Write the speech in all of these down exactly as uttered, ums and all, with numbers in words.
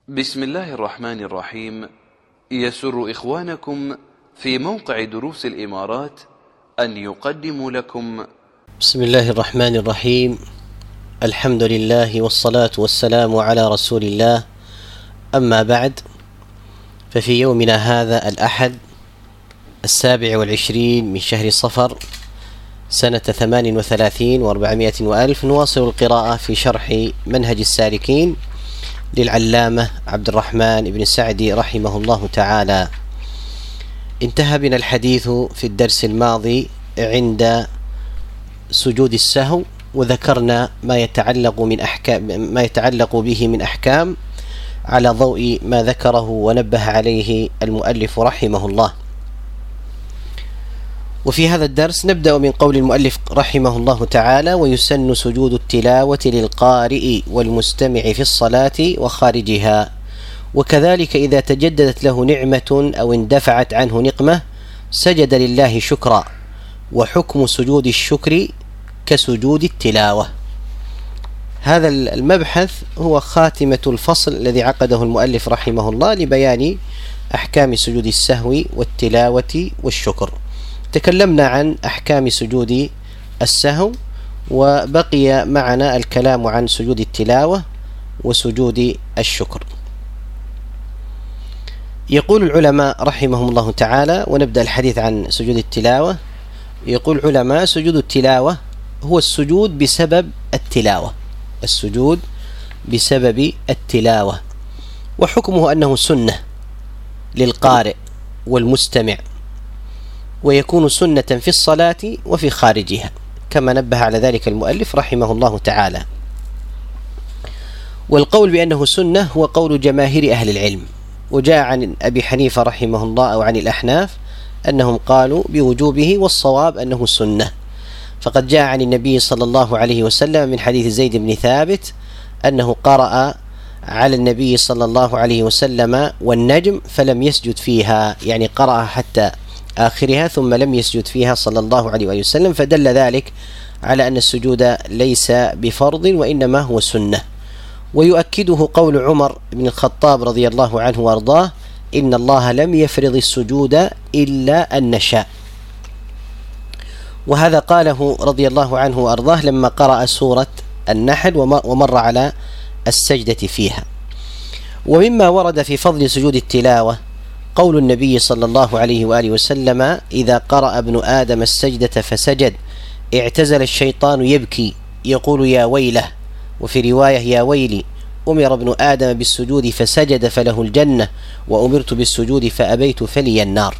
بسم الله الرحمن الرحيم. يسر إخوانكم في موقع دروس الإمارات أن يقدموا لكم بسم الله الرحمن الرحيم. الحمد لله والصلاة والسلام على رسول الله، أما بعد، ففي يومنا هذا الأحد السابع والعشرين من شهر صفر سنة ثمان وثلاثين وأربعمائة وألف نواصل القراءة في شرح منهج السالكين للعلامة عبد الرحمن بن سعدي رحمه الله تعالى. انتهى بنا الحديث في الدرس الماضي عند سجود السهو، وذكرنا ما يتعلق من أحكام ما يتعلق به من أحكام على ضوء ما ذكره ونبه عليه المؤلف رحمه الله. وفي هذا الدرس نبدأ من قول المؤلف رحمه الله تعالى: ويسن سجود التلاوة للقارئ والمستمع في الصلاة وخارجها، وكذلك إذا تجددت له نعمة أو اندفعت عنه نقمة سجد لله شكرا، وحكم سجود الشكر كسجود التلاوة. هذا المبحث هو خاتمة الفصل الذي عقده المؤلف رحمه الله لبيان أحكام سجود السهو والتلاوة والشكر. تكلمنا عن أحكام سجود السهو، وبقي معنا الكلام عن سجود التلاوة وسجود الشكر. يقول العلماء رحمهم الله تعالى، ونبدأ الحديث عن سجود التلاوة. يقول العلماء: سجود التلاوة هو السجود بسبب التلاوة السجود بسبب التلاوة وحكمه أنه سنة للقارئ والمستمع، ويكون سنة في الصلاة وفي خارجها، كما نبه على ذلك المؤلف رحمه الله تعالى. والقول بأنه سنة هو قول جماهير أهل العلم، وجاء عن أبي حنيفة رحمه الله أو عن الأحناف أنهم قالوا بوجوبه، والصواب أنه سنة. فقد جاء عن النبي صلى الله عليه وسلم من حديث زيد بن ثابت أنه قرأ على النبي صلى الله عليه وسلم والنجم فلم يسجد فيها، يعني قرأ حتى آخرها ثم لم يسجد فيها صلى الله عليه وسلم، فدل ذلك على أن السجود ليس بفرض وإنما هو سنة. ويؤكده قول عمر بن الخطاب رضي الله عنه وأرضاه: إن الله لم يفرض السجود إلا أن نشاء. وهذا قاله رضي الله عنه وأرضاه لما قرأ سورة النحل ومر على السجدة فيها. ومما ورد في فضل سجود التلاوة قول النبي صلى الله عليه وآله وسلم: إذا قرأ ابن آدم السجدة فسجد اعتزل الشيطان يبكي يقول يا ويله، وفي رواية يا ويلي، أمر ابن آدم بالسجود فسجد فله الجنة، وأمرت بالسجود فأبيت فلي النار.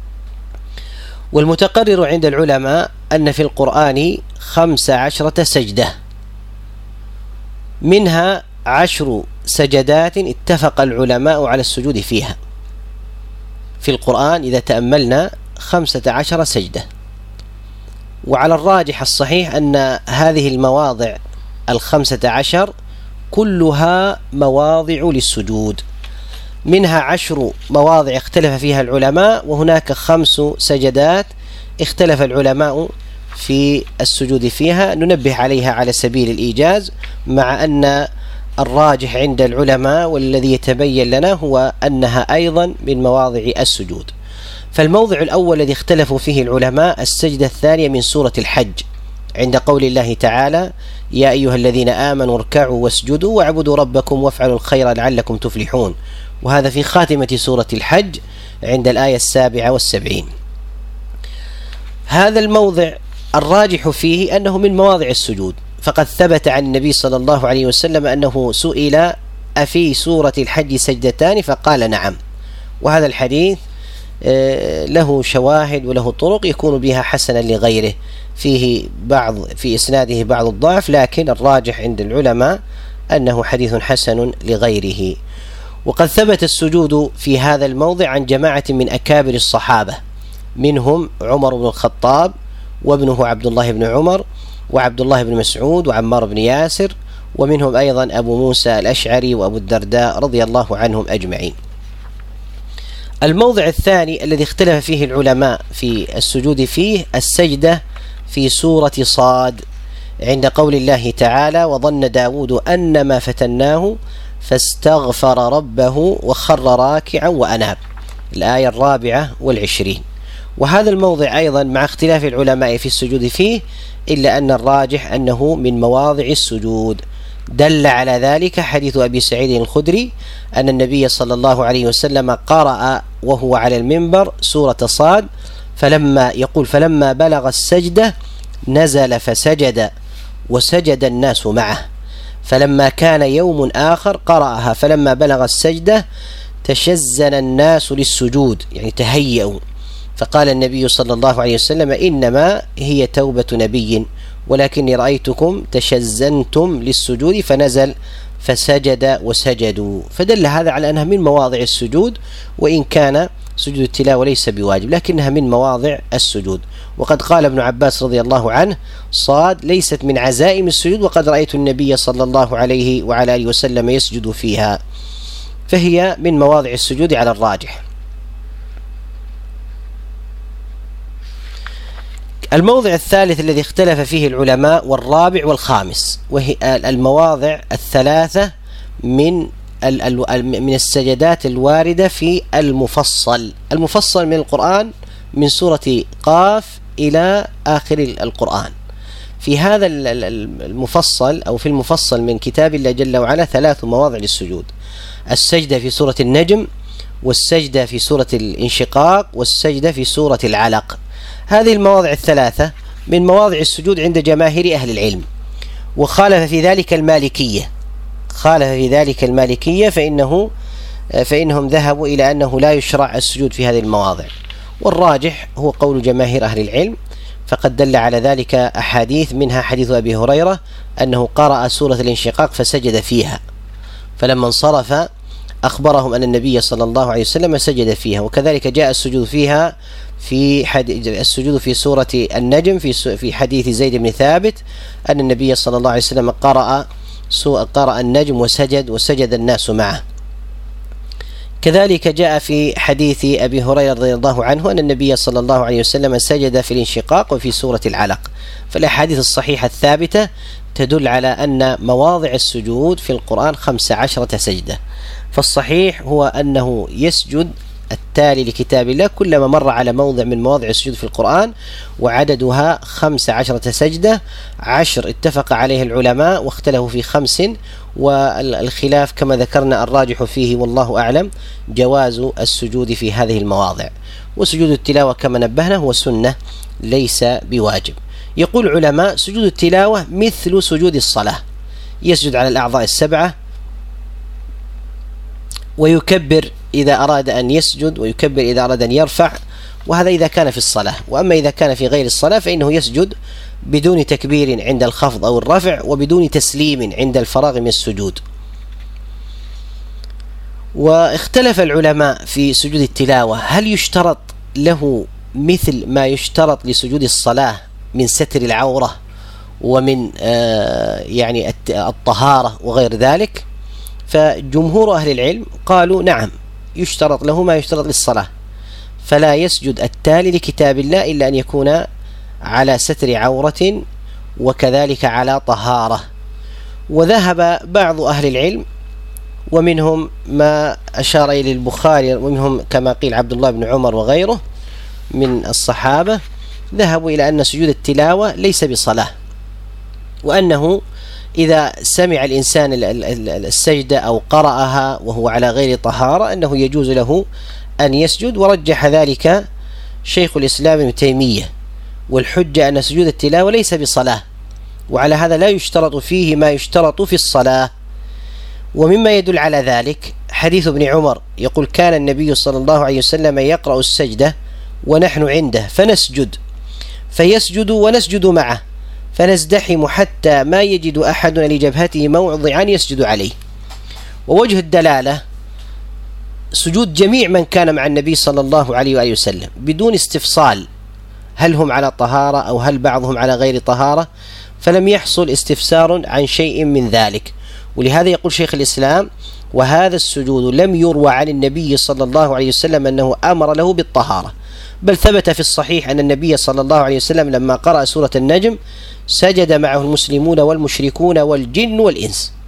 والمتقرر عند العلماء أن في القرآن خمس عشرة سجدة، منها عشر سجدات اتفق العلماء على السجود فيها. في القرآن إذا تأملنا خمسة عشر سجدة، وعلى الراجح الصحيح أن هذه المواضع الخمسة عشر كلها مواضع للسجود، منها عشر مواضع اختلف فيها العلماء، وهناك خمس سجدات اختلف العلماء في السجود فيها، ننبه عليها على سبيل الإيجاز، مع أن الراجح عند العلماء والذي يتبين لنا هو أنها أيضا من مواضع السجود. فالموضع الأول الذي اختلفوا فيه العلماء السجدة الثانية من سورة الحج، عند قول الله تعالى: يا أيها الذين آمنوا اركعوا واسجدوا واعبدوا ربكم وافعلوا الخير لعلكم تفلحون، وهذا في خاتمة سورة الحج عند الآية السابعة والسبعين. هذا الموضع الراجح فيه أنه من مواضع السجود، فقد ثبت عن النبي صلى الله عليه وسلم أنه سئل: أفي سورة الحج سجدتان؟ فقال نعم. وهذا الحديث له شواهد وله طرق يكون بها حسنا لغيره، فيه بعض في إسناده بعض الضعف، لكن الراجح عند العلماء أنه حديث حسن لغيره. وقد ثبت السجود في هذا الموضع عن جماعة من أكابر الصحابة، منهم عمر بن الخطاب وابنه عبد الله بن عمر وعبد الله بن مسعود وعمار بن ياسر، ومنهم أيضا أبو موسى الأشعري وأبو الدرداء رضي الله عنهم أجمعين. الموضع الثاني الذي اختلف فيه العلماء في السجود فيه السجدة في سورة صاد، عند قول الله تعالى: وظن داود أنما فتناه فاستغفر ربه وخر راكعا وأناب، الآية الرابعة والعشرين. وهذا الموضع أيضا مع اختلاف العلماء في السجود فيه، إلا أن الراجح أنه من مواضع السجود. دل على ذلك حديث أبي سعيد الخدري أن النبي صلى الله عليه وسلم قرأ وهو على المنبر سورة صاد، فلما يقول فلما بلغ السجدة نزل فسجد وسجد الناس معه، فلما كان يوم آخر قرأها فلما بلغ السجدة تشزن الناس للسجود، يعني تهيئوا، فقال النبي صلى الله عليه وسلم إنما هي توبة نبي ولكني رأيتكم تشزنتم للسجود، فنزل فسجد وسجدوا. فدل هذا على أنها من مواضع السجود، وإن كان سجود التلاوة ليس بواجب لكنها من مواضع السجود. وقد قال ابن عباس رضي الله عنه صاد ليست من عزائم السجود، وقد رأيت النبي صلى الله عليه وعلى آله وسلم يسجد فيها، فهي من مواضع السجود على الراجح. الموضع الثالث الذي اختلف فيه العلماء والرابع والخامس، وهي المواضع الثلاثة من من السجدات الواردة في المفصل. المفصل من القرآن من سورة قاف إلى آخر القرآن. في هذا المفصل أو في المفصل من كتاب الله جل وعلا ثلاث مواضع للسجود: السجدة في سورة النجم، والسجدة في سورة الانشقاق، والسجدة في سورة العلق. هذه المواضع الثلاثة من مواضع السجود عند جماهير أهل العلم، وخالف في ذلك المالكية خالف في ذلك المالكية فإنه فإنهم ذهبوا إلى أنه لا يشرع السجود في هذه المواضع، والراجح هو قول جماهير أهل العلم، فقد دل على ذلك أحاديث، منها حديث أبي هريرة أنه قرأ سورة الانشقاق فسجد فيها، فلما انصرف أخبرهم أن النبي صلى الله عليه وسلم سجد فيها. وكذلك جاء السجود فيها في حديث السجود في سورة النجم في في حديث زيد بن ثابت أن النبي صلى الله عليه وسلم قرأ قرأ النجم وسجد وسجد الناس معه. كذلك جاء في حديث أبي هريرة رضي الله عنه أن النبي صلى الله عليه وسلم سجد في الانشقاق وفي سورة العلق. فالأحاديث الصحيحة الثابتة تدل على أن مواضع السجود في القرآن خمس عشرة سجدة، فالصحيح هو أنه يسجد التالي لكتاب الله كلما مر على موضع من مواضع السجود في القرآن، وعددها خمس عشرة سجدة. عشر اتفق عليه العلماء واختلفوا في خمس، والخلاف كما ذكرنا الراجح فيه والله أعلم جواز السجود في هذه المواضع. وسجود التلاوة كما نبهنا هو سنة ليس بواجب. يقول العلماء سجود التلاوة مثل سجود الصلاة، يسجد على الأعضاء السبعة ويكبر إذا أراد أن يسجد ويكبر إذا أراد أن يرفع، وهذا إذا كان في الصلاة. وأما إذا كان في غير الصلاة فإنه يسجد بدون تكبير عند الخفض أو الرفع، وبدون تسليم عند الفراغ من السجود. واختلف العلماء في سجود التلاوة، هل يشترط له مثل ما يشترط لسجود الصلاة من ستر العورة ومن آه يعني الطهارة وغير ذلك؟ فجمهور أهل العلم قالوا نعم يشترط له ما يشترط للصلاة، فلا يسجد التالي لكتاب الله إلا أن يكون على ستر عورة وكذلك على طهارة. وذهب بعض أهل العلم ومنهم ما أشار إليه البخاري، ومنهم كما قيل عبد الله بن عمر وغيره من الصحابة، ذهبوا إلى أن سجود التلاوة ليس بصلاة، وأنه إذا سمع الإنسان السجدة أو قرأها وهو على غير طهارة أنه يجوز له أن يسجد. ورجح ذلك شيخ الإسلام ابن تيمية، والحجة أن سجود التلاوة ليس بصلاة، وعلى هذا لا يشترط فيه ما يشترط في الصلاة. ومما يدل على ذلك حديث ابن عمر يقول كان النبي صلى الله عليه وسلم يقرأ السجدة ونحن عنده فنسجد فيسجد ونسجد معه فنزدحم حتى ما يجد أحدنا لجبهته موضعا يسجد عليه. ووجه الدلالة سجود جميع من كان مع النبي صلى الله عليه وآله وسلم بدون استفصال هل هم على طهارة أو هل بعضهم على غير طهارة، فلم يحصل استفسار عن شيء من ذلك. ولهذا يقول شيخ الإسلام وهذا السجود لم يروى عن النبي صلى الله عليه وسلم أنه أمر له بالطهارة، بل ثبت في الصحيح أن النبي صلى الله عليه وسلم لما قرأ سورة النجم سجد معه المسلمون والمشركون والجن والإنس،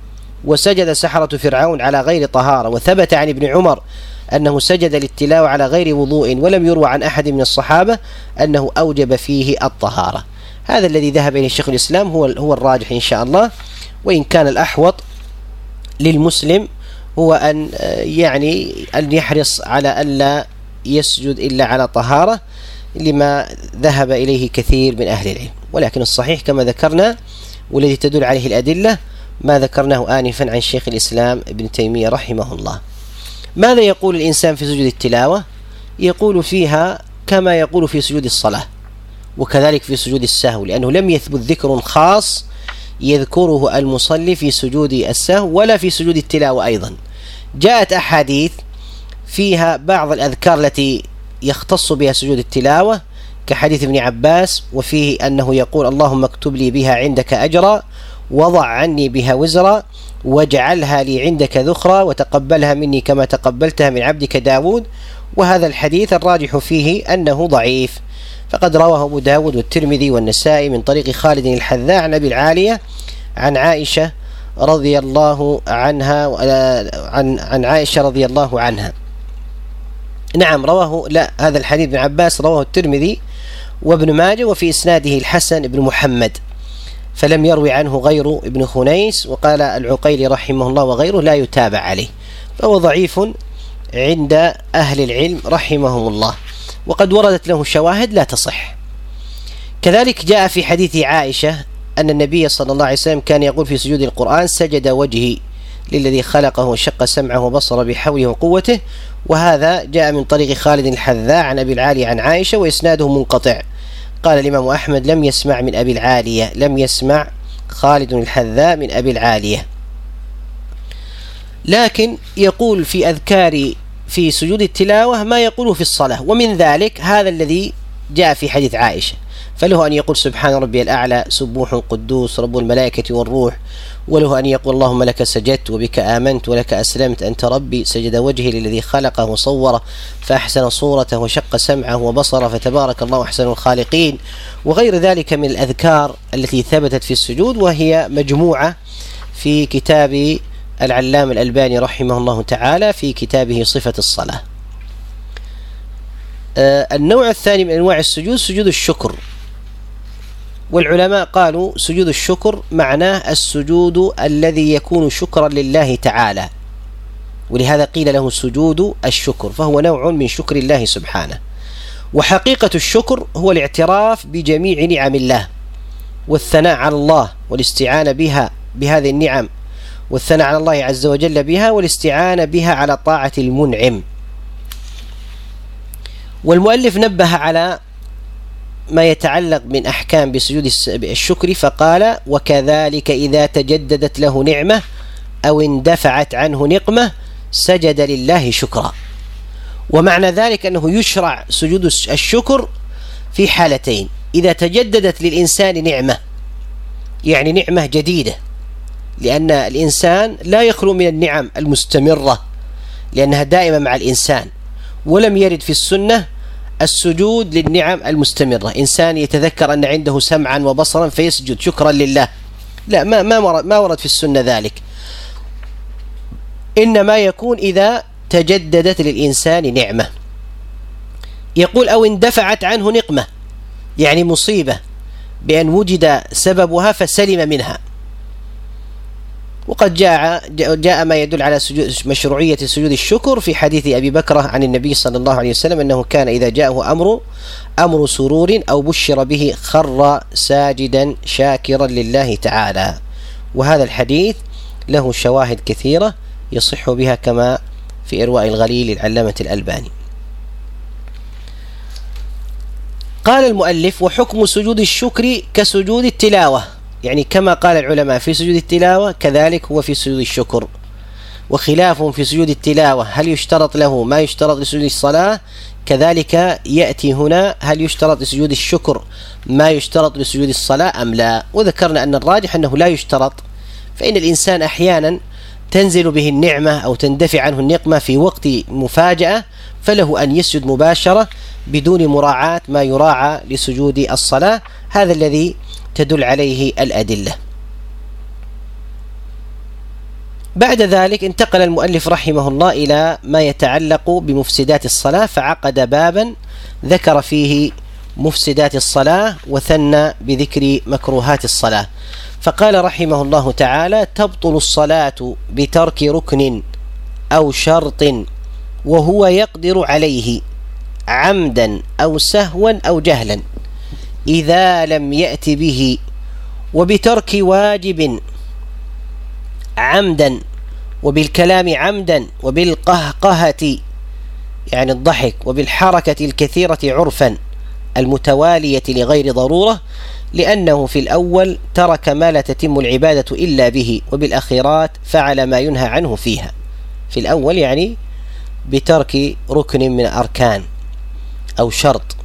وسجد سحرة فرعون على غير طهارة. وثبت عن ابن عمر أنه سجد للتلاوة على غير وضوء، ولم يروى عن أحد من الصحابة أنه أوجب فيه الطهارة. هذا الذي ذهب إليه شيخ الإسلام هو هو الراجح إن شاء الله، وإن كان الأحوط للمسلم هو أن يعني أن يحرص على ألا يسجد إلا على طهارة، لما ذهب إليه كثير من أهل العلم. ولكن الصحيح كما ذكرنا والذي تدل عليه الأدلة ما ذكرناه آنفا عن شيخ الإسلام ابن تيمية رحمه الله. ماذا يقول الإنسان في سجود التلاوة؟ يقول فيها كما يقول في سجود الصلاة، وكذلك في سجود السهو، لأنه لم يثبت ذكر خاص يذكره المصلي في سجود السهو ولا في سجود التلاوة. أيضا جاءت أحاديث فيها بعض الأذكار التي يختص بها سجود التلاوة، كحديث ابن عباس وفيه أنه يقول اللهم اكتب لي بها عندك أجرا، وضع عني بها وزرا، واجعلها لي عندك ذخرا، وتقبلها مني كما تقبلتها من عبدك داود. وهذا الحديث الراجح فيه أنه ضعيف، فقد رواه أبو داود والترمذي والنسائي من طريق خالد الحذاء عن أبي العالية عن عائشة رضي الله عنها عن عن عائشة رضي الله عنها. نعم رواه، لا هذا الحديث ابن عباس رواه الترمذي وابن ماجه، وفي إسناده الحسن بن محمد، فلم يروي عنه غير ابن خنيس. وقال العقيلي رحمه الله وغيره لا يتابع عليه، فهو ضعيف عند أهل العلم رحمهم الله، وقد وردت له شواهد لا تصح. كذلك جاء في حديث عائشة أن النبي صلى الله عليه وسلم كان يقول في سجود القرآن سجد وجهي للذي خلقه وشق سمعه وبصر بحوله وقوته. وهذا جاء من طريق خالد الحذاء عن أبي العالية عن عائشة، وإسناده منقطع. قال الإمام أحمد لم يسمع من أبي العالية، لم يسمع خالد الحذاء من أبي العالية. لكن يقول في أذكار في سجود التلاوة ما يقوله في الصلاة، ومن ذلك هذا الذي جاء في حديث عائشة، فله أن يقول سبحان ربي الأعلى سبوح قدوس رب الملائكة والروح، وله أن يقول اللهم لك سجدت وبك آمنت ولك أسلمت أنت ربي، سجد وجهي للذي خلقه وصوره فأحسن صورته وشق سمعه وبصره فتبارك الله أحسن الخالقين، وغير ذلك من الأذكار التي ثبتت في السجود، وهي مجموعة في كتاب العلامة الألباني رحمه الله تعالى في كتابه صفة الصلاة. آه النوع الثاني من أنواع السجود سجود الشكر، والعلماء قالوا سجود الشكر معناه السجود الذي يكون شكرا لله تعالى، ولهذا قيل له سجود الشكر، فهو نوع من شكر الله سبحانه. وحقيقة الشكر هو الاعتراف بجميع نعم الله والثناء على الله والاستعانة بها بهذه النعم، والثناء على الله عز وجل بها والاستعانة بها على طاعة المنعم. والمؤلف نبه على ما يتعلق من أحكام بسجود الشكر فقال وكذلك إذا تجددت له نعمة أو اندفعت عنه نقمة سجد لله شكرا. ومعنى ذلك أنه يشرع سجود الشكر في حالتين: إذا تجددت للإنسان نعمة، يعني نعمة جديدة، لأن الإنسان لا يخلو من النعم المستمرة لأنها دائما مع الإنسان، ولم يرد في السنة السجود للنعم المستمرة. إنسان يتذكر أن عنده سمعا وبصرا فيسجد شكرا لله، لا، ما ما ما ورد في السنة ذلك، إنما يكون إذا تجددت للإنسان نعمة. يقول أو اندفعت عنه نقمة، يعني مصيبة بأن وجد سببها فسلم منها. وقد جاء جاء ما يدل على مشروعية سجود الشكر في حديث أبي بكر عن النبي صلى الله عليه وسلم أنه كان إذا جاءه أمر أمر سرور أو بشر به خر ساجدا شاكرا لله تعالى. وهذا الحديث له شواهد كثيرة يصح بها كما في إرواء الغليل للعلامة الألباني. قال المؤلف وحكم سجود الشكر كسجود التلاوة، يعني كما قال العلماء في سجود التلاوة كذلك هو في سجود الشكر. وخلافهم في سجود التلاوة هل يشترط له ما يشترط لسجود الصلاة، كذلك يأتي هنا هل يشترط لسجود الشكر ما يشترط لسجود الصلاة أم لا. وذكرنا أن الراجح أنه لا يشترط، فإن الإنسان أحيانا تنزل به النعمة أو تندفع عنه النقمة في وقت مفاجأة، فله أن يسجد مباشرة بدون مراعاة ما يراعى لسجود الصلاة. هذا الذي تدل عليه الأدلة. بعد ذلك انتقل المؤلف رحمه الله إلى ما يتعلق بمفسدات الصلاة، فعقد بابا ذكر فيه مفسدات الصلاة وثنى بذكر مكروهات الصلاة. فقال رحمه الله تعالى: تبطل الصلاة بترك ركن أو شرط وهو يقدر عليه عمدا أو سهوا أو جهلا إذا لم يأت به، وبترك واجب عمدا، وبالكلام عمدا، وبالقهقهة يعني الضحك، وبالحركة الكثيرة عرفا المتوالية لغير ضرورة، لأنه في الأول ترك ما لا تتم العبادة إلا به، وبالأخيرات فعل ما ينهى عنه فيها. في الأول يعني بترك ركن من الأركان أو شرط.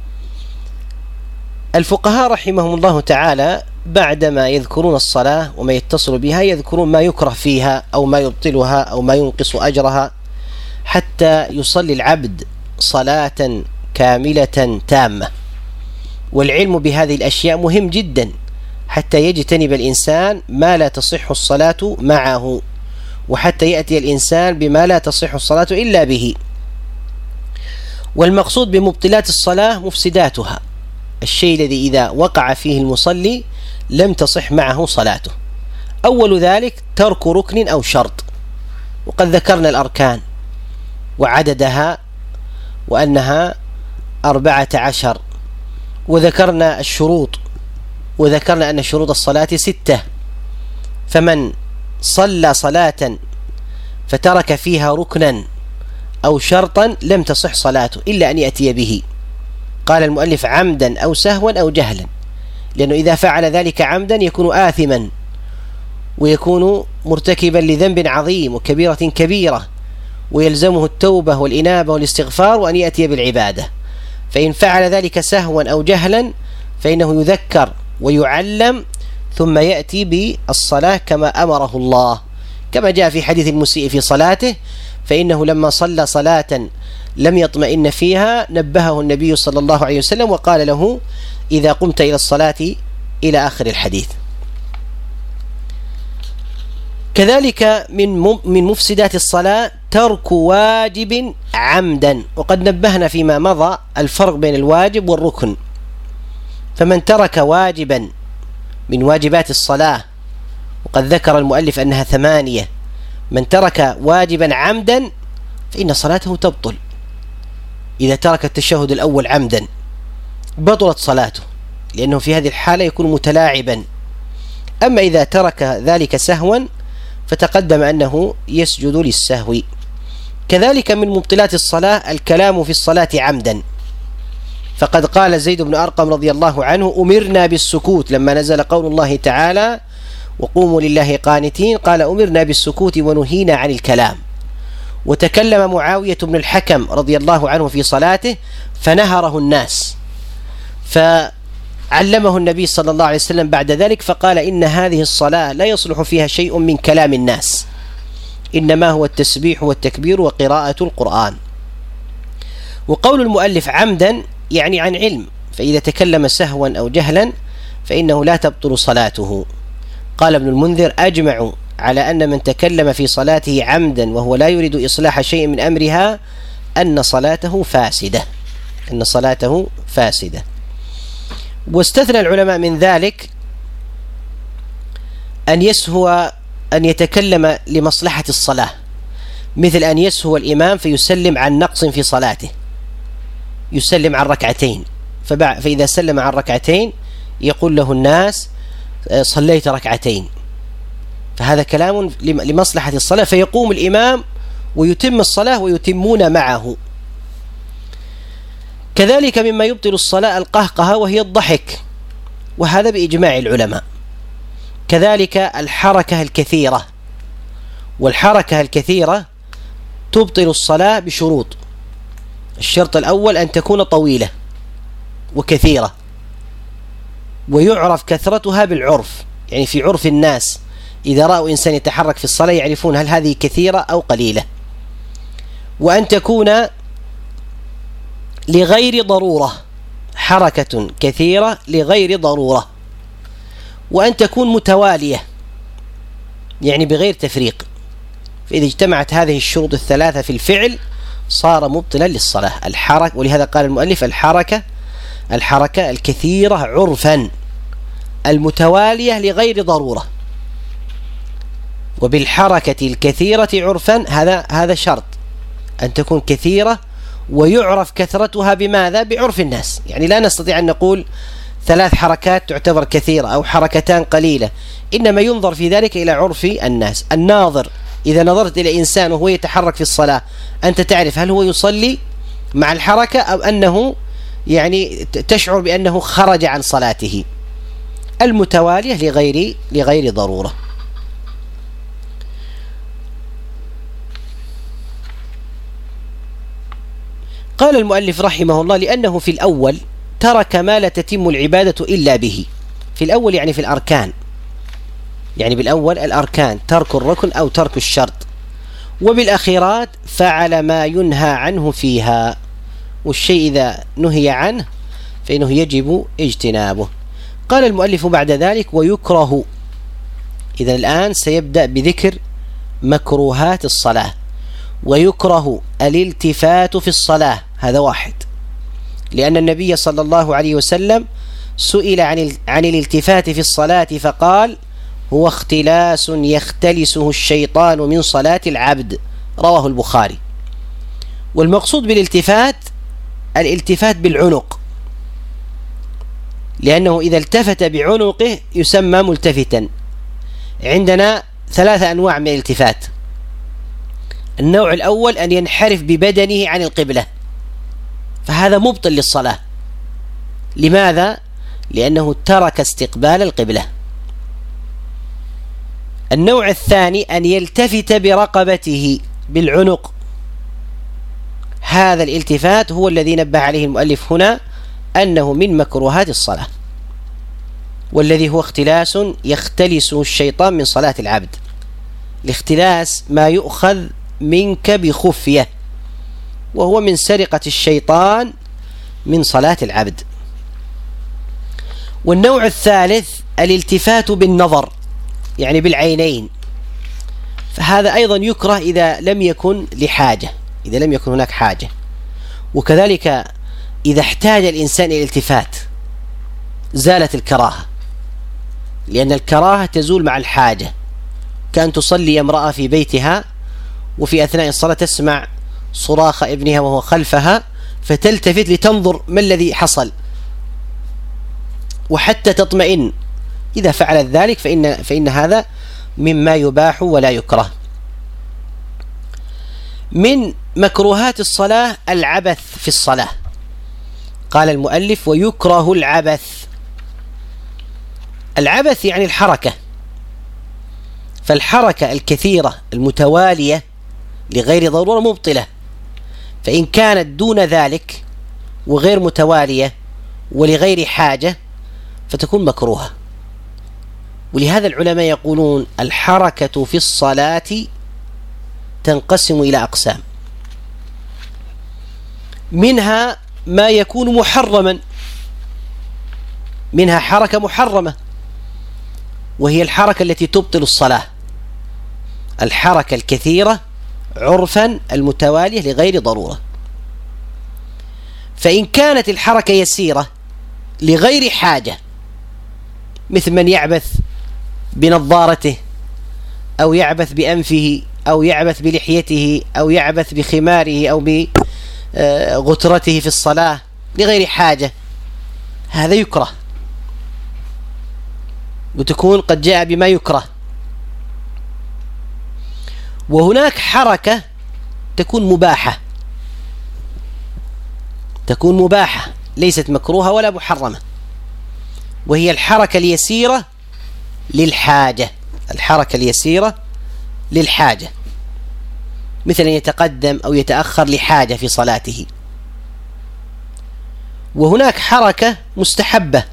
الفقهاء رحمهم الله تعالى بعدما يذكرون الصلاة وما يتصل بها يذكرون ما يكره فيها أو ما يبطلها أو ما ينقص أجرها، حتى يصلي العبد صلاة كاملة تامة. والعلم بهذه الأشياء مهم جدا حتى يجتنب الإنسان ما لا تصح الصلاة معه، وحتى يأتي الإنسان بما لا تصح الصلاة إلا به. والمقصود بمبطلات الصلاة مفسداتها، الشيء الذي إذا وقع فيه المصلي لم تصح معه صلاته. أول ذلك ترك ركن أو شرط، وقد ذكرنا الأركان وعددها وأنها أربعة عشر، وذكرنا الشروط وذكرنا أن شروط الصلاة ستة. فمن صلى صلاة فترك فيها ركنا أو شرطا لم تصح صلاته إلا أن يأتي به. قال المؤلف عمدا أو سهوا أو جهلا، لأنه إذا فعل ذلك عمدا يكون آثما ويكون مرتكبا لذنب عظيم وكبيرة كبيرة، ويلزمه التوبة والإنابة والاستغفار وأن يأتي بالعبادة. فإن فعل ذلك سهوا أو جهلا فإنه يذكر ويعلم ثم يأتي بالصلاة كما أمره الله، كما جاء في حديث المسيء في صلاته، فإنه لما صلى صلاة لم يطمئن فيها نبهه النبي صلى الله عليه وسلم وقال له: إذا قمت إلى الصلاة إلى آخر الحديث. كذلك من من مفسدات الصلاة ترك واجب عمدا، وقد نبهنا فيما مضى الفرق بين الواجب والركن. فمن ترك واجبا من واجبات الصلاة، وقد ذكر المؤلف أنها ثمانية، من ترك واجبا عمدا فإن صلاته تبطل. إذا ترك التشهد الأول عمدا بطلت صلاته، لأنه في هذه الحالة يكون متلاعبا. أما إذا ترك ذلك سهوا فتقدم أنه يسجد للسهو. كذلك من مبطلات الصلاة الكلام في الصلاة عمدا، فقد قال زيد بن أرقم رضي الله عنه: أمرنا بالسكوت لما نزل قول الله تعالى: وقوموا لله قانتين، قال: أمرنا بالسكوت ونهينا عن الكلام. وتكلم معاوية بن الحكم رضي الله عنه في صلاته فنهره الناس، فعلمه النبي صلى الله عليه وسلم بعد ذلك فقال: إن هذه الصلاة لا يصلح فيها شيء من كلام الناس، إنما هو التسبيح والتكبير وقراءة القرآن. وقول المؤلف عمدا يعني عن علم، فإذا تكلم سهوا أو جهلا فإنه لا تبطل صلاته. قال ابن المنذر: أجمعوا على أن من تكلم في صلاته عمدا وهو لا يريد إصلاح شيء من أمرها أن صلاته فاسدة أن صلاته فاسدة. واستثنى العلماء من ذلك أن يسهو أن يتكلم لمصلحة الصلاة، مثل أن يسهو الإمام فيسلم عن نقص في صلاته، يسلم عن ركعتين، فإذا سلم عن ركعتين يقول له الناس: صليت ركعتين، فهذا كلام لمصلحة الصلاة، فيقوم الإمام ويتم الصلاة ويتمون معه. كذلك مما يبطل الصلاة القهقهة وهي الضحك، وهذا بإجماع العلماء. كذلك الحركة الكثيرة، والحركة الكثيرة تبطل الصلاة بشروط. الشرط الأول أن تكون طويلة وكثيرة، ويعرف كثرتها بالعرف، يعني في عرف الناس إذا رأوا إنسان يتحرك في الصلاة يعرفون هل هذه كثيرة أو قليلة. وأن تكون لغير ضرورة، حركة كثيرة لغير ضرورة. وأن تكون متوالية، يعني بغير تفريق، فإذا اجتمعت هذه الشروط الثلاثة في الفعل صار مبطلا للصلاة. الحركة، ولهذا قال المؤلف الحركة الحركة الكثيرة عرفا المتوالية لغير ضرورة. وبالحركة الكثيرة عرفا هذا هذا شرط أن تكون كثيرة ويعرف كثرتها بماذا؟ بعرف الناس. يعني لا نستطيع أن نقول ثلاث حركات تعتبر كثيرة أو حركتان قليلة، إنما ينظر في ذلك إلى عرف الناس. الناظر إذا نظرت إلى إنسان وهو يتحرك في الصلاة أنت تعرف هل هو يصلي مع الحركة أو أنه يعني تشعر بأنه خرج عن صلاته. المتوالية لغير لغير ضرورة. قال المؤلف رحمه الله لأنه في الأول ترك ما لا تتم العبادة إلا به. في الأول يعني في الأركان، يعني بالأول الأركان ترك الركن أو ترك الشرط، وبالأخيرات فعل ما ينهى عنه فيها. والشيء إذا نهي عنه فإنه يجب اجتنابه. قال المؤلف بعد ذلك ويكره. إذا الآن سيبدأ بذكر مكروهات الصلاة. ويكره الالتفات في الصلاة، هذا واحد، لأن النبي صلى الله عليه وسلم سئل عن عن الالتفات في الصلاة فقال هو اختلاس يختلسه الشيطان من صلاة العبد، رواه البخاري. والمقصود بالالتفات الالتفات بالعنق، لأنه إذا التفت بعنقه يسمى ملتفتا. عندنا ثلاثة أنواع من الالتفات. النوع الأول أن ينحرف ببدنه عن القبلة، فهذا مبطل للصلاة. لماذا؟ لأنه ترك استقبال القبلة. النوع الثاني أن يلتفت برقبته بالعنق، هذا الالتفات هو الذي نبه عليه المؤلف هنا أنه من مكروهات الصلاة، والذي هو اختلاس يختلسه الشيطان من صلاة العبد. الاختلاس ما يؤخذ منك بخفية، وهو من سرقة الشيطان من صلاة العبد. والنوع الثالث الالتفات بالنظر، يعني بالعينين، فهذا أيضا يكره إذا لم يكن لحاجة، إذا لم يكن هناك حاجة. وكذلك إذا احتاج الإنسان إلى الالتفات زالت الكراهة، لأن الكراهة تزول مع الحاجة. كأن تصلي امرأة في بيتها وفي أثناء الصلاة تسمع صراخ ابنها وهو خلفها فتلتفت لتنظر ما الذي حصل وحتى تطمئن. إذا فعلت ذلك فإن, فإن هذا مما يباح ولا يكره. من مكروهات الصلاة العبث في الصلاة. قال المؤلف ويكره العبث. العبث يعني الحركة، فالحركة الكثيرة المتوالية لغير ضرورة مبطلة، فإن كانت دون ذلك وغير متوالية ولغير حاجة فتكون مكروهة. ولهذا العلماء يقولون الحركة في الصلاة تنقسم إلى أقسام، منها ما يكون محرما، منها حركة محرمة وهي الحركة التي تبطل الصلاة، الحركة الكثيرة عرفا المتوالية لغير ضرورة. فإن كانت الحركة يسيرة لغير حاجة، مثل من يعبث بنظارته أو يعبث بأنفه أو يعبث بلحيته أو يعبث بخماره أو بغترته في الصلاة لغير حاجة، هذا يكره وتكون قد جاء بما يكره. وهناك حركة تكون مباحة، تكون مباحة ليست مكروهة ولا محرمة، وهي الحركة اليسيرة للحاجة، الحركة اليسيرة للحاجة، مثل أن يتقدم أو يتأخر لحاجة في صلاته. وهناك حركة مستحبة،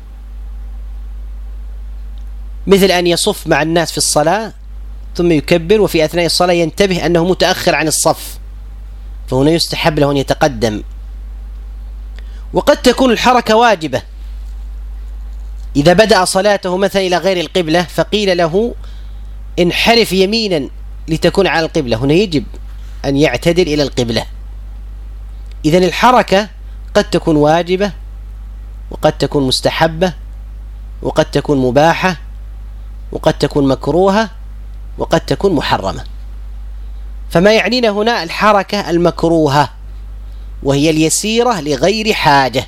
مثل أن يصف مع الناس في الصلاة ثم يكبر وفي أثناء الصلاة ينتبه أنه متأخر عن الصف، فهنا يستحب له أن يتقدم. وقد تكون الحركة واجبة، إذا بدأ صلاته مثلا إلى غير القبلة فقيل له انحرف يمينا لتكون على القبلة، هنا يجب أن يعتدل إلى القبلة. إذن الحركة قد تكون واجبة، وقد تكون مستحبة، وقد تكون مباحة، وقد تكون مكروهة، وقد تكون محرمة. فما يعنينا هنا الحركة المكروهة، وهي اليسيرة لغير حاجة.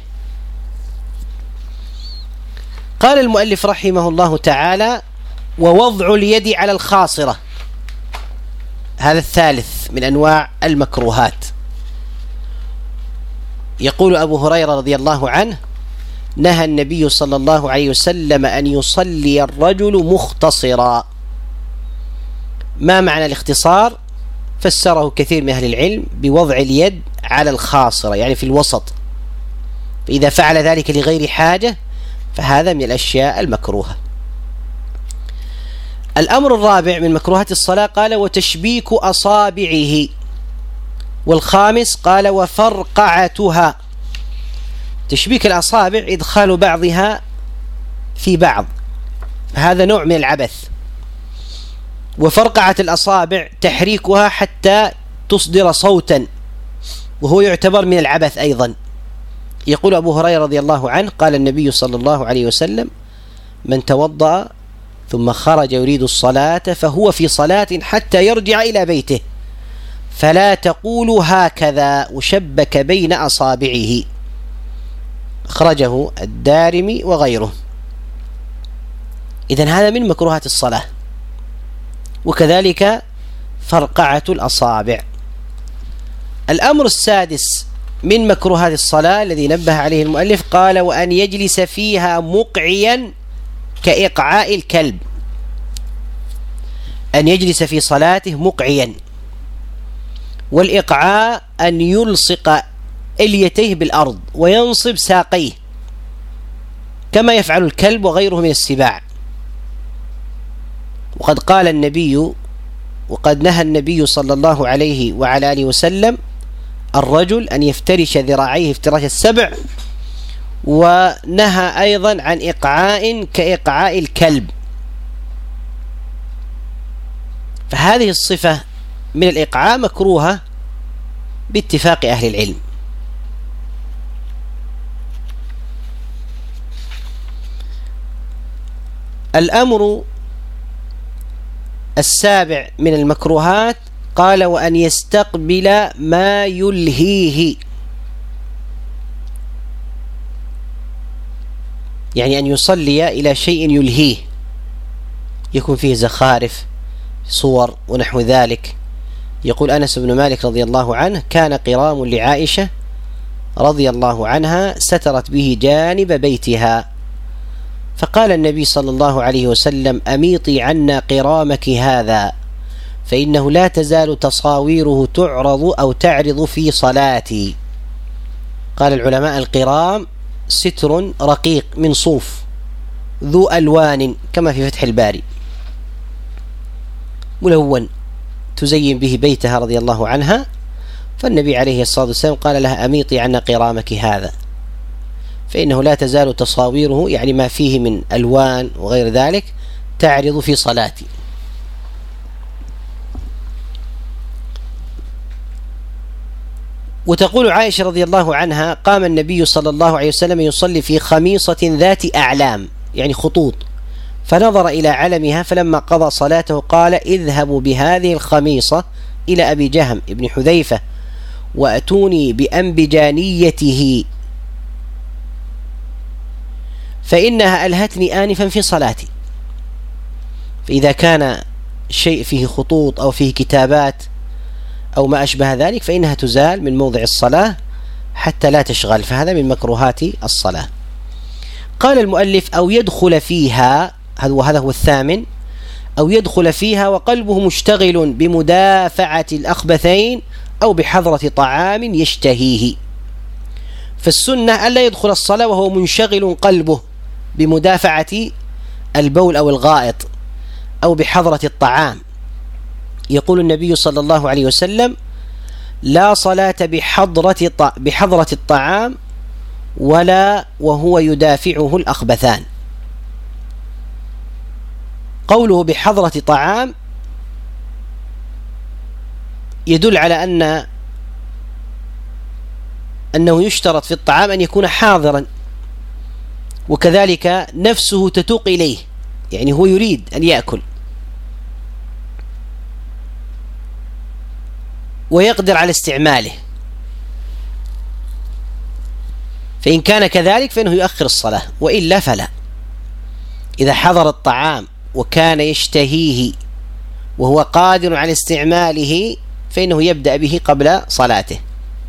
قال المؤلف رحمه الله تعالى: ووضع اليد على الخاصرة، هذا الثالث من أنواع المكروهات. يقول أبو هريرة رضي الله عنه: نهى النبي صلى الله عليه وسلم أن يصلي الرجل مختصرا. ما معنى الاختصار؟ فسره كثير من أهل العلم بوضع اليد على الخاصرة، يعني في الوسط، فإذا فعل ذلك لغير حاجة فهذا من الأشياء المكروهة. الأمر الرابع من مكروهات الصلاة قال: وتشبيك أصابعه. والخامس قال: وفرقعتها. تشبيك الأصابع إدخال بعضها في بعض، هذا نوع من العبث. وفرقعة الأصابع تحريكها حتى تصدر صوتا، وهو يعتبر من العبث أيضا. يقول أبو هريرة رضي الله عنه: قال النبي صلى الله عليه وسلم: من توضأ ثم خرج يريد الصلاة فهو في صلاة حتى يرجع إلى بيته، فلا تقولوا هكذا، وشبك بين أصابعه. أخرجه الدارمي وغيره. إذن هذا من مكروهات الصلاة. وكذلك فرقعة الأصابع. الأمر السادس من مكروهات الصلاة الذي نبه عليه المؤلف قال: وأن يجلس فيها مقعيا كإقعاء الكلب. أن يجلس في صلاته مقعيا. والإقعاء أن يلصق إليتيه بالأرض وينصب ساقيه كما يفعل الكلب وغيره من السباع. وقد قال النبي وقد نهى النبي صلى الله عليه وعلى آله وسلم الرجل أن يفترش ذراعيه افتراش السبع، ونهى أيضا عن إقعاء كإقعاء الكلب. فهذه الصفة من الإقعاء مكروهة باتفاق أهل العلم. الأمر السابع من المكروهات قال: وأن يستقبل ما يلهيه، يعني أن يصلي إلى شيء يلهيه، يكون فيه زخارف، صور ونحو ذلك. يقول أنس بن مالك رضي الله عنه: كان قرام لعائشة رضي الله عنها سترت به جانب بيتها، فقال النبي صلى الله عليه وسلم: أميطي عنا قرامك هذا، فإنه لا تزال تصاويره تعرض أو تعرض في صلاتي. قال العلماء: القرام ستر رقيق من صوف ذو ألوان كما في فتح الباري، ملون تزين به بيتها رضي الله عنها. فالنبي عليه الصلاة والسلام قال لها: أميطي عنا قرامك هذا، فإنه لا تزال تصاويره، يعني ما فيه من ألوان وغير ذلك، تعرض في صلاتي. وتقول عائشة رضي الله عنها: قام النبي صلى الله عليه وسلم يصلي في خميصة ذات أعلام، يعني خطوط، فنظر إلى علمها، فلما قضى صلاته قال: اذهبوا بهذه الخميصة إلى أبي جهم ابن حذيفة وأتوني بأنبجانيته فإنها ألهتني آنفا في صلاتي. فإذا كان شيء فيه خطوط أو فيه كتابات أو ما أشبه ذلك فإنها تزال من موضع الصلاة حتى لا تشغل، فهذا من مكروهات الصلاة. قال المؤلف: أو يدخل فيها، وهذا هو الثامن، أو يدخل فيها وقلبه مشتغل بمدافعة الأخبثين أو بحضرة طعام يشتهيه. فالسنة ألا يدخل الصلاة وهو منشغل قلبه بمدافعة البول أو الغائط أو بحضرة الطعام. يقول النبي صلى الله عليه وسلم: لا صلاة بحضرة بحضرة الطعام ولا وهو يدافعه الأخبثان. قوله بحضرة طعام يدل على أن أنه يشترط في الطعام أن يكون حاضرا، وكذلك نفسه تتوق إليه، يعني هو يريد أن يأكل ويقدر على استعماله، فإن كان كذلك فإنه يؤخر الصلاة، وإلا فلا. إذا حضر الطعام وكان يشتهيه وهو قادر على استعماله فإنه يبدأ به قبل صلاته.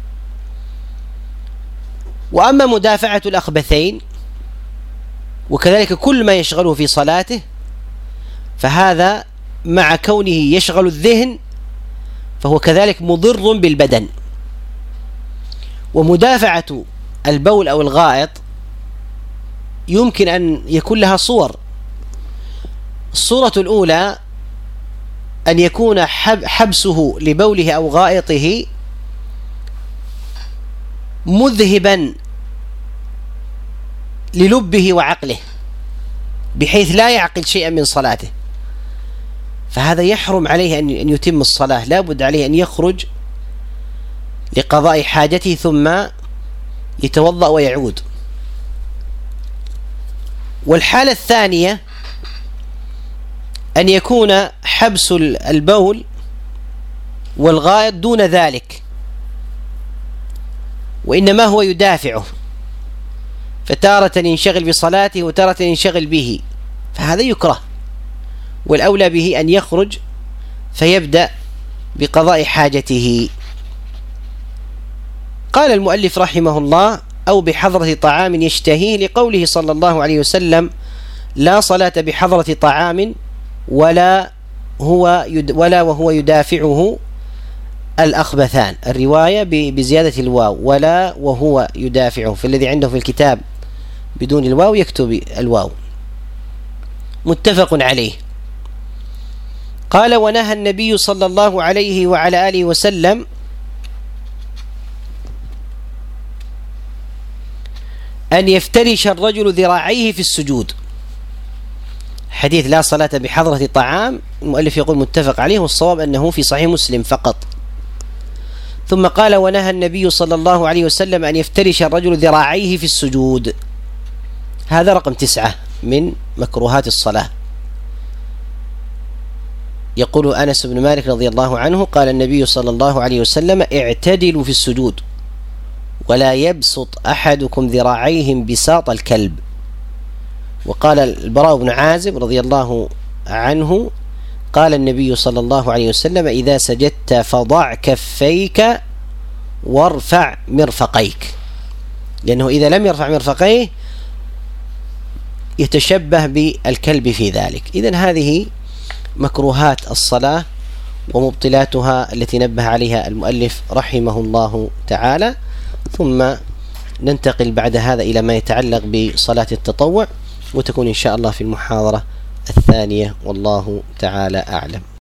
وأما مدافعة الأخبثين وكذلك كل ما يشغله في صلاته فهذا مع كونه يشغل الذهن فهو كذلك مضر بالبدن. ومدافعة البول أو الغائط يمكن أن يكون لها صور. الصورة الأولى أن يكون حبسه لبوله أو غائطه مذهبا للبه وعقله بحيث لا يعقل شيئا من صلاته، فهذا يحرم عليه أن يتم الصلاة، لا بد عليه أن يخرج لقضاء حاجته ثم يتوضأ ويعود. والحالة الثانية أن يكون حبس البول والغائط دون ذلك وإنما هو يدافعه، فتارة ينشغل بصلاته وتارة ينشغل به، فهذا يكره، والأولى به أن يخرج فيبدأ بقضاء حاجته. قال المؤلف رحمه الله: أو بحضرة طعام يشتهيه، لقوله صلى الله عليه وسلم: لا صلاة بحضرة طعام ولا هو يد ولا وهو يدافعه الأخبثان. الرواية بزيادة الواو، ولا وهو يدافعه، فالذي عنده في الكتاب بدون الواو يكتب الواو. متفق عليه. قال: ونهى النبي صلى الله عليه وعلى آله وسلم أن يفترش الرجل ذراعيه في السجود. حديث لا صلاة بحضرة طعام، المؤلف يقول متفق عليه، والصواب أنه في صحيح مسلم فقط. ثم قال: ونهى النبي صلى الله عليه وسلم أن يفترش الرجل ذراعيه في السجود. هذا رقم تسعة من مكروهات الصلاة. يقول أنس بن مالك رضي الله عنه: قال النبي صلى الله عليه وسلم: اعتدلوا في السجود ولا يبسط أحدكم ذراعيه بساط الكلب. وقال البراء بن عازب رضي الله عنه: قال النبي صلى الله عليه وسلم: إذا سجدت فضع كفيك وارفع مرفقيك، لأنه إذا لم يرفع مرفقيه يتشبه بالكلب في ذلك. إذن هذه مكروهات الصلاة ومبطلاتها التي نبه عليها المؤلف رحمه الله تعالى. ثم ننتقل بعد هذا إلى ما يتعلق بصلاة التطوع، وتكون إن شاء الله في المحاضرة الثانية، والله تعالى أعلم.